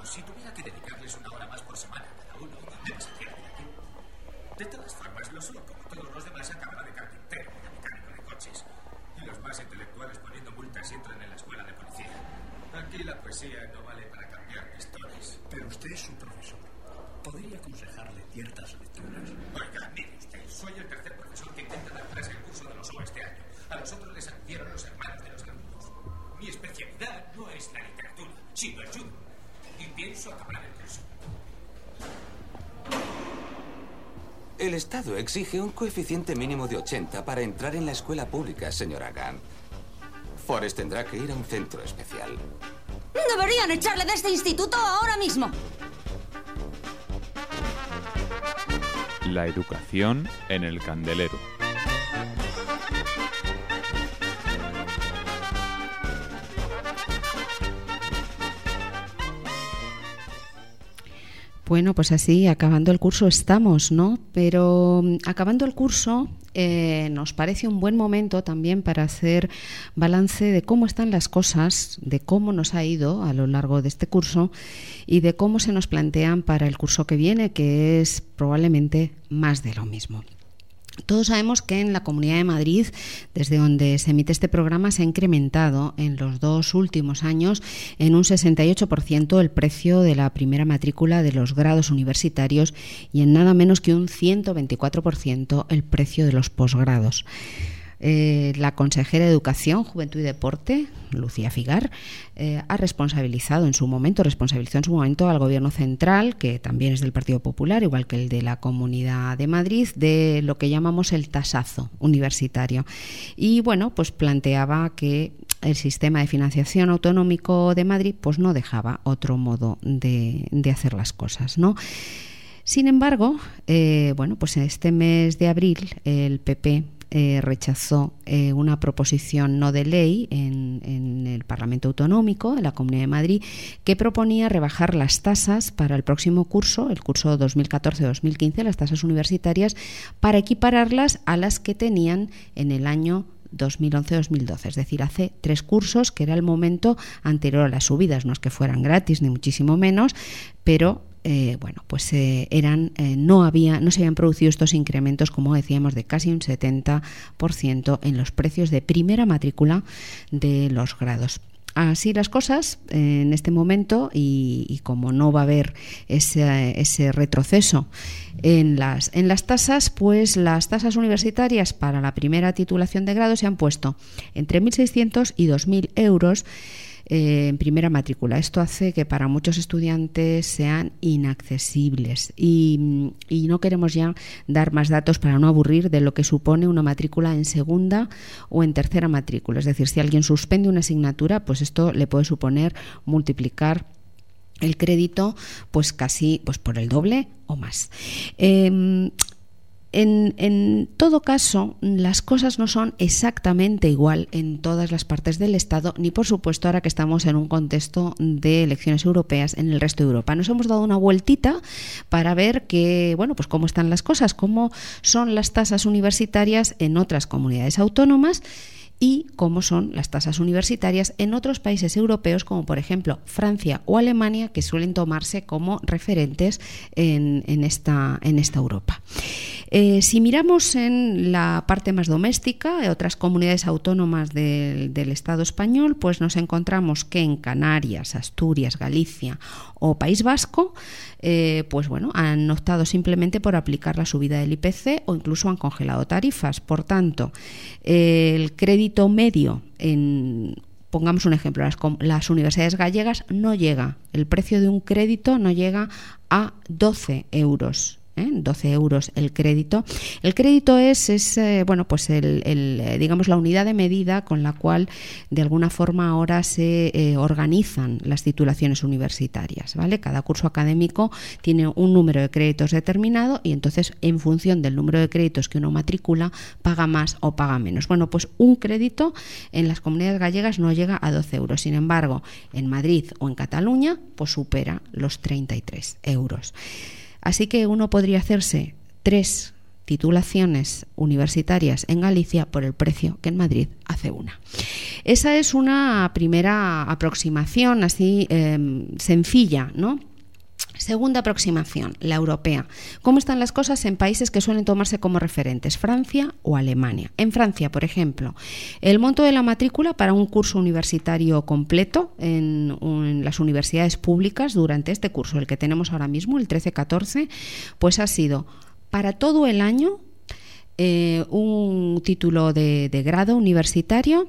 si tuviera que dedicarles una hora más por semana a cada uno, ¿dónde me sacaría de aquí? De todas formas, lo soy como todos los demás, acabará de carpintero, de mecánico de coches. Y los más intelectuales poniendo multas entran en la escuela de policía. Aquí la poesía no vale para cambiar pistones. Pero usted es un profesor. Podría aconsejarle ciertas lecturas. Oiga, mire usted, soy el tercer profesor que intenta dar clase el curso de los OA este año. A los otros les adquirieron los hermanos de los alumnos. Mi especialidad no es la literatura, sino el judo. Y pienso acabar el curso. El Estado exige un coeficiente mínimo de 80 para entrar en la escuela pública, señora Gunn. Forrest tendrá que ir a un centro especial. Deberían echarle de este instituto ahora mismo. La educación en el candelero. Bueno, pues así, acabando el curso estamos, ¿no? Pero acabando el curso nos parece un buen momento también para hacer balance de cómo están las cosas, de cómo nos ha ido a lo largo de este curso y de cómo se nos plantean para el curso que viene, que es probablemente más de lo mismo. Todos sabemos que en la Comunidad de Madrid, desde donde se emite este programa, se ha incrementado en los 2 últimos años en un 68% el precio de la primera matrícula de los grados universitarios y en nada menos que un 124% el precio de los posgrados. La consejera de Educación, Juventud y Deporte, Lucía Figar, responsabilizó en su momento al Gobierno central, que también es del Partido Popular, igual que el de la Comunidad de Madrid, de lo que llamamos el tasazo universitario. Y bueno, pues planteaba que el sistema de financiación autonómico de Madrid pues no dejaba otro modo de hacer las cosas, ¿no? Sin embargo, pues en este mes de abril el PP rechazó una proposición no de ley en el Parlamento Autonómico de la Comunidad de Madrid que proponía rebajar las tasas para el próximo curso, el curso 2014-2015, las tasas universitarias, para equipararlas a las que tenían en el año 2011-2012, es decir, hace 3 cursos, que era el momento anterior a las subidas. No es que fueran gratis ni muchísimo menos, pero no se habían producido estos incrementos, como decíamos, de casi un 70% en los precios de primera matrícula de los grados. Así las cosas en este momento, y como no va a haber ese retroceso en las tasas, pues las tasas universitarias para la primera titulación de grado se han puesto entre 1.600 y 2.000 euros en primera matrícula. Esto hace que para muchos estudiantes sean inaccesibles y no queremos ya dar más datos para no aburrir de lo que supone una matrícula en segunda o en tercera matrícula. Es decir, si alguien suspende una asignatura, pues esto le puede suponer multiplicar el crédito pues casi por el doble o más. En todo caso, las cosas no son exactamente igual en todas las partes del Estado, ni por supuesto ahora que estamos en un contexto de elecciones europeas en el resto de Europa. Nos hemos dado una vueltita para ver pues cómo están las cosas, cómo son las tasas universitarias en otras comunidades autónomas y cómo son las tasas universitarias en otros países europeos, como por ejemplo Francia o Alemania, que suelen tomarse como referentes en esta Europa. Si miramos en la parte más doméstica, de otras comunidades autónomas del Estado español, pues nos encontramos que en Canarias, Asturias, Galicia o País Vasco, han optado simplemente por aplicar la subida del IPC o incluso han congelado tarifas. Por tanto, el crédito medio pongamos un ejemplo, las universidades gallegas el precio de un crédito no llega a 12 euros. 12 euros el crédito. El crédito es digamos la unidad de medida con la cual de alguna forma ahora se organizan las titulaciones universitarias, ¿vale? Cada curso académico tiene un número de créditos determinado y entonces en función del número de créditos que uno matricula paga más o paga menos. Bueno, pues un crédito en las comunidades gallegas no llega a 12 euros. Sin embargo, en Madrid o en Cataluña pues supera los 33 euros. Así que uno podría hacerse 3 titulaciones universitarias en Galicia por el precio que en Madrid hace una. Esa es una primera aproximación así sencilla, ¿no? Segunda aproximación, la europea. ¿Cómo están las cosas en países que suelen tomarse como referentes, Francia o Alemania? En Francia, por ejemplo, el monto de la matrícula para un curso universitario completo en las universidades públicas durante este curso, el que tenemos ahora mismo, el 13-14, pues ha sido para todo el año un título de grado universitario,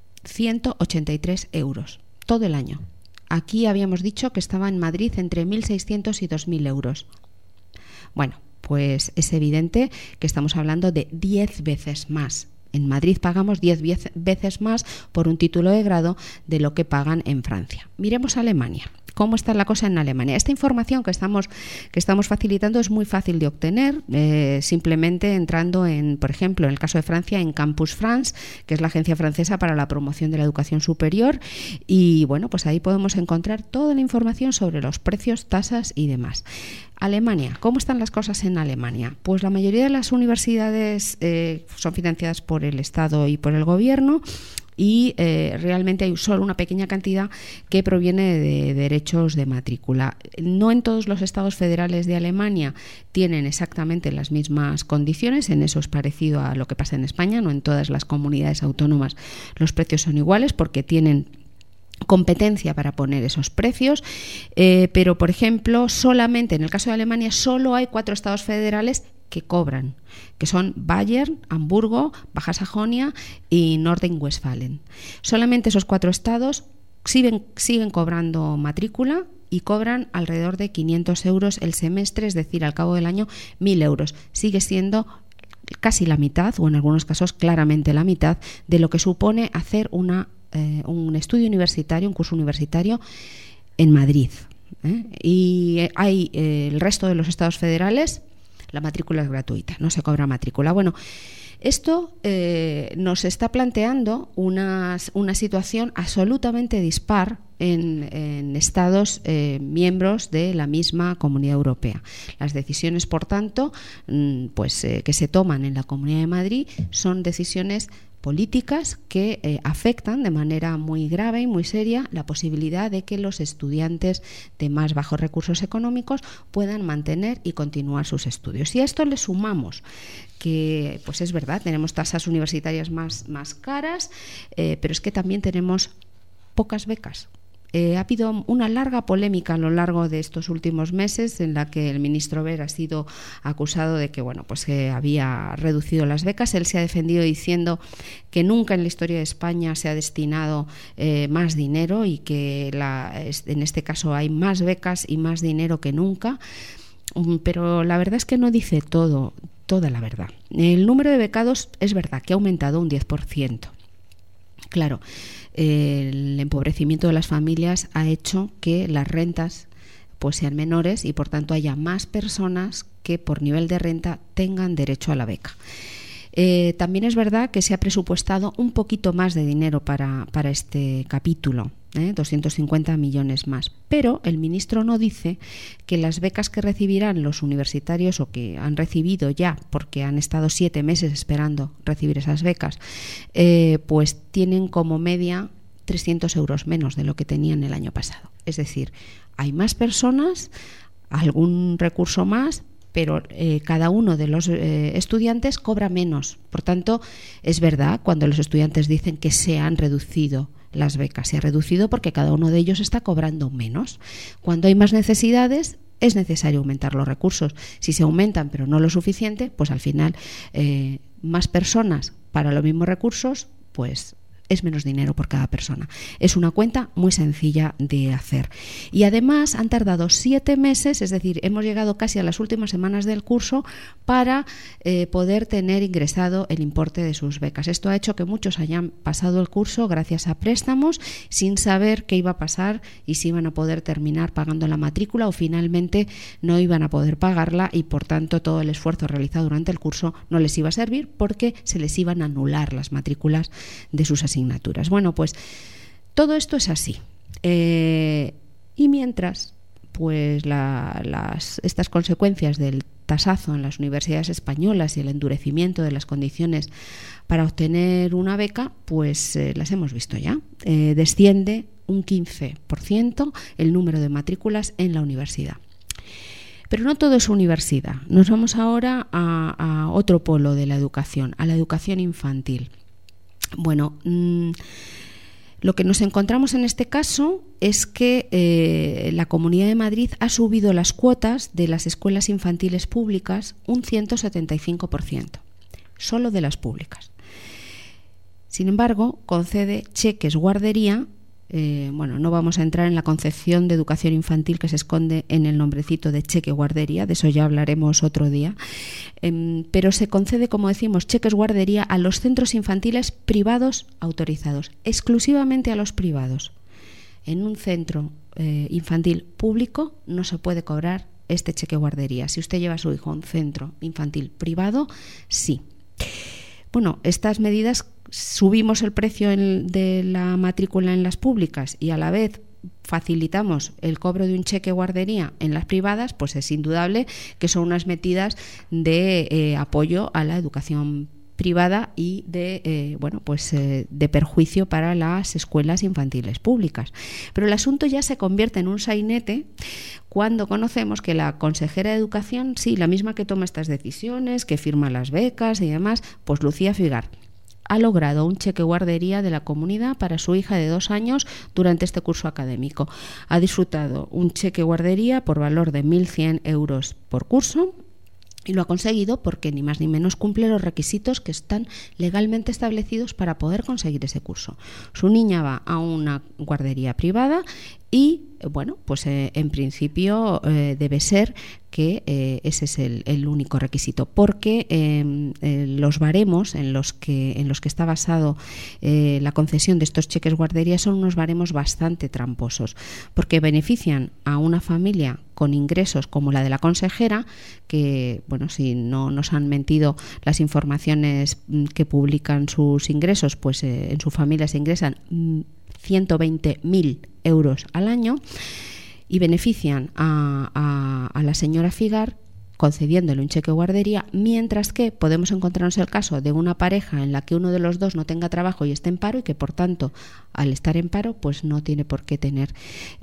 183 euros, todo el año. Aquí habíamos dicho que estaba en Madrid entre 1.600 y 2.000 euros. Bueno, pues es evidente que estamos hablando de 10 veces más. En Madrid pagamos 10 veces más por un título de grado de lo que pagan en Francia. Miremos a Alemania. ¿Cómo está la cosa en Alemania? Esta información que estamos facilitando es muy fácil de obtener, simplemente entrando por ejemplo, en el caso de Francia, en Campus France, que es la agencia francesa para la promoción de la educación superior, y bueno, pues ahí podemos encontrar toda la información sobre los precios, tasas y demás. Alemania, ¿cómo están las cosas en Alemania? Pues la mayoría de las universidades son financiadas por el Estado y por el Gobierno, y realmente hay solo una pequeña cantidad que proviene de derechos de matrícula. No en todos los estados federales de Alemania tienen exactamente las mismas condiciones, en eso es parecido a lo que pasa en España, no en todas las comunidades autónomas los precios son iguales porque tienen competencia para poner esos precios, pero por ejemplo solamente en el caso de Alemania solo hay 4 estados federales que cobran, que son Bayern, Hamburgo, Baja Sajonia y Nordrhein-Westfalen. Solamente esos 4 estados siguen cobrando matrícula y cobran alrededor de 500 euros el semestre, es decir, al cabo del año 1.000 euros. Sigue siendo casi la mitad, o en algunos casos claramente la mitad, de lo que supone hacer un estudio universitario, un curso universitario en Madrid. Y hay el resto de los estados federales, la matrícula es gratuita, no se cobra matrícula. Bueno, esto nos está planteando una situación absolutamente dispar en estados miembros de la misma Comunidad Europea. Las decisiones, por tanto, que se toman en la Comunidad de Madrid son decisiones políticas que afectan de manera muy grave y muy seria la posibilidad de que los estudiantes de más bajos recursos económicos puedan mantener y continuar sus estudios. Y a esto le sumamos que, pues es verdad, tenemos tasas universitarias más caras, pero es que también tenemos pocas becas. Ha habido una larga polémica a lo largo de estos últimos meses en la que el ministro Wert ha sido acusado de que había reducido las becas. Él se ha defendido diciendo que nunca en la historia de España se ha destinado más dinero y que en este caso hay más becas y más dinero que nunca. Pero la verdad es que no dice toda la verdad. El número de becados es verdad que ha aumentado un 10%. Claro, el empobrecimiento de las familias ha hecho que las rentas pues sean menores y por tanto haya más personas que por nivel de renta tengan derecho a la beca. También es verdad que se ha presupuestado un poquito más de dinero para este capítulo, 250 millones más, pero el ministro no dice que las becas que recibirán los universitarios o que han recibido ya, porque han estado 7 meses esperando recibir esas becas, pues tienen como media 300 euros menos de lo que tenían el año pasado. Es decir, hay más personas, algún recurso más, pero cada uno de los estudiantes cobra menos. Por tanto, es verdad cuando los estudiantes dicen que se han reducido las becas. Se ha reducido porque cada uno de ellos está cobrando menos. Cuando hay más necesidades, es necesario aumentar los recursos. Si se aumentan pero no lo suficiente, pues al final más personas para los mismos recursos, pues es menos dinero por cada persona. Es una cuenta muy sencilla de hacer. Y además han tardado 7 meses, es decir, hemos llegado casi a las últimas semanas del curso para poder tener ingresado el importe de sus becas. Esto ha hecho que muchos hayan pasado el curso gracias a préstamos sin saber qué iba a pasar y si iban a poder terminar pagando la matrícula o finalmente no iban a poder pagarla y por tanto todo el esfuerzo realizado durante el curso no les iba a servir porque se les iban a anular las matrículas de sus asignaturas. Bueno, pues todo esto es así. Y mientras, pues estas consecuencias del tartasazo en las universidades españolas y el endurecimiento de las condiciones para obtener una beca, pues las hemos visto ya. Desciende un 15% el número de matrículas en la universidad. Pero no todo es universidad. Nos vamos ahora a otro polo de la educación, a la educación infantil. Bueno, lo que nos encontramos en este caso es que la Comunidad de Madrid ha subido las cuotas de las escuelas infantiles públicas un 175%, solo de las públicas. Sin embargo, concede cheques guardería. No vamos a entrar en la concepción de educación infantil que se esconde en el nombrecito de cheque guardería, de eso ya hablaremos otro día, pero se concede, como decimos, cheques guardería a los centros infantiles privados autorizados, exclusivamente a los privados. En un centro infantil público no se puede cobrar este cheque guardería. Si usted lleva a su hijo a un centro infantil privado, sí. Bueno, estas medidas, subimos el precio de la matrícula en las públicas y a la vez facilitamos el cobro de un cheque guardería en las privadas, pues es indudable que son unas medidas de apoyo a la educación privada y de perjuicio para las escuelas infantiles públicas. Pero el asunto ya se convierte en un sainete cuando conocemos que la consejera de Educación, sí, la misma que toma estas decisiones, que firma las becas y demás, pues Lucía Figar, ha logrado un cheque guardería de la comunidad para su hija de 2 años durante este curso académico. Ha disfrutado un cheque guardería por valor de 1.100 euros por curso. Y lo ha conseguido porque ni más ni menos cumple los requisitos que están legalmente establecidos para poder conseguir ese curso. Su niña va a una guardería privada y, en principio debe ser que ese es el único requisito, porque los baremos en los que está basado la concesión de estos cheques guardería son unos baremos bastante tramposos, porque benefician a una familia con ingresos como la de la consejera, que, si no nos han mentido las informaciones que publican sus ingresos, pues en su familia se ingresan 120.000 euros al año, y benefician a la señora Figar concediéndole un cheque guardería, mientras que podemos encontrarnos el caso de una pareja en la que uno de los dos no tenga trabajo y esté en paro y que, por tanto, al estar en paro, pues no tiene por qué tener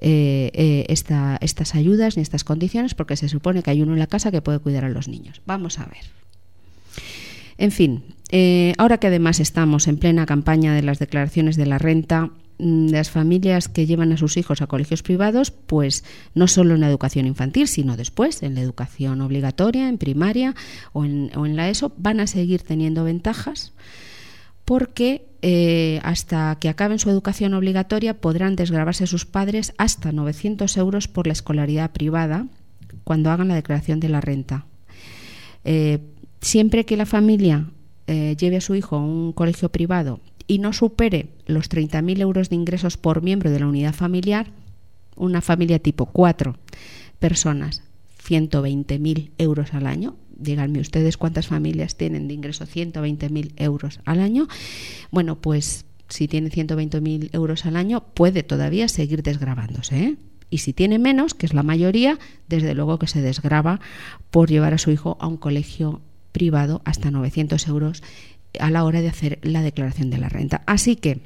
estas ayudas ni estas condiciones, porque se supone que hay uno en la casa que puede cuidar a los niños. Vamos a ver. En fin, ahora que además estamos en plena campaña de las declaraciones de la renta, las familias que llevan a sus hijos a colegios privados, pues no solo en la educación infantil, sino después en la educación obligatoria, en primaria o en la ESO, van a seguir teniendo ventajas, porque hasta que acaben su educación obligatoria podrán desgravarse sus padres hasta 900 euros por la escolaridad privada cuando hagan la declaración de la renta. Siempre que la familia lleve a su hijo a un colegio privado y no supere los 30.000 euros de ingresos por miembro de la unidad familiar, una familia tipo 4 personas, 120.000 euros al año. Díganme ustedes cuántas familias tienen de ingreso 120.000 euros al año. Bueno, pues si tiene 120.000 euros al año puede todavía seguir desgravándose, ¿eh? Y si tiene menos, que es la mayoría, desde luego que se desgrava por llevar a su hijo a un colegio privado hasta 900 euros a la hora de hacer la declaración de la renta. Así que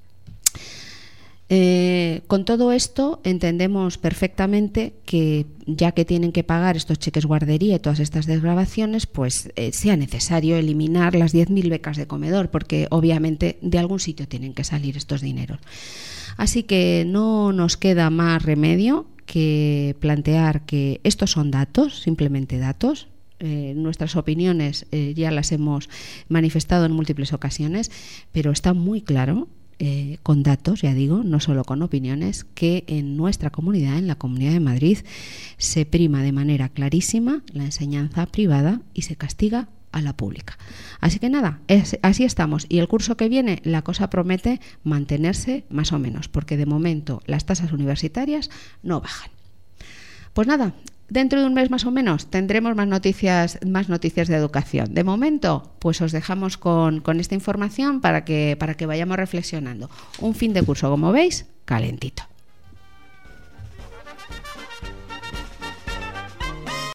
con todo esto entendemos perfectamente que, ya que tienen que pagar estos cheques guardería y todas estas desgravaciones, pues sea necesario eliminar las 10.000 becas de comedor, porque obviamente de algún sitio tienen que salir estos dineros. Así que no nos queda más remedio que plantear que estos son datos, simplemente datos. Nuestras opiniones ya las hemos manifestado en múltiples ocasiones, pero está muy claro, con datos, ya digo, no solo con opiniones, que en nuestra comunidad, en la Comunidad de Madrid, se prima de manera clarísima la enseñanza privada y se castiga a la pública. Así que nada, así estamos. Y el curso que viene la cosa promete mantenerse más o menos, porque de momento las tasas universitarias no bajan. Pues nada, dentro de un mes más o menos tendremos más noticias de educación. De momento, pues os dejamos con esta información para que vayamos reflexionando. Un fin de curso, como veis, calentito.